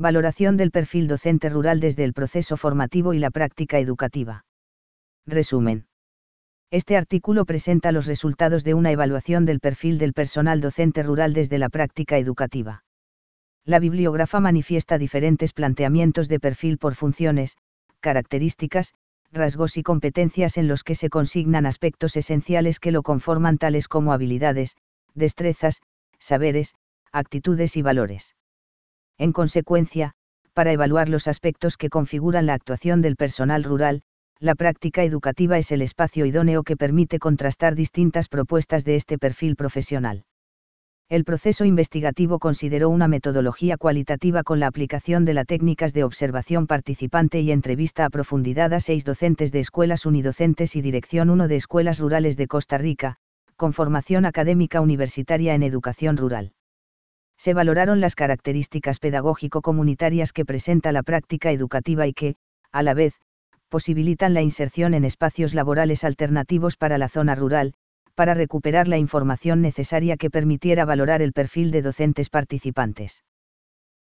Valoración del perfil docente rural desde el proceso formativo y la práctica educativa. Resumen. Este artículo presenta los resultados de una evaluación del perfil del personal docente rural desde la práctica educativa. La bibliógrafa manifiesta diferentes planteamientos de perfil por funciones, características, rasgos y competencias en los que se consignan aspectos esenciales que lo conforman, tales como habilidades, destrezas, saberes, actitudes y valores. En consecuencia, para evaluar los aspectos que configuran la actuación del personal rural, la práctica educativa es el espacio idóneo que permite contrastar distintas propuestas de este perfil profesional. El proceso investigativo consideró una metodología cualitativa con la aplicación de las técnicas de observación participante y entrevista a profundidad a 6 docentes de escuelas unidocentes y Dirección 1 de Escuelas Rurales de Costa Rica, con formación académica universitaria en educación rural. Se valoraron las características pedagógico-comunitarias que presenta la práctica educativa y que, a la vez, posibilitan la inserción en espacios laborales alternativos para la zona rural, para recuperar la información necesaria que permitiera valorar el perfil de docentes participantes.